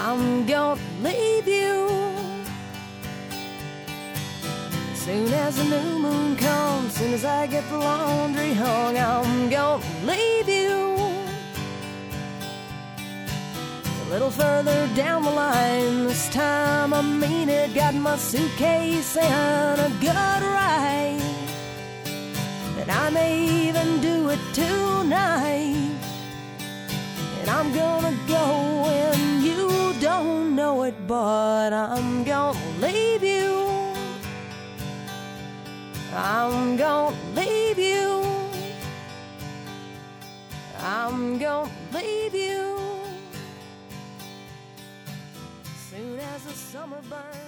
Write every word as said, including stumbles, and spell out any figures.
I'm gonna leave you. Soon as the new moon comes, soon as I get the laundry hung, I'm gonna leave you. A little further down the line, this time I mean it, got my suitcase and a good ride. And I may even do it tonight. And I'm gonna go and you don't know it, but I'm gonna leave you. I'm gonna leave you. I'm gonna leave you. Soon as the summer burns.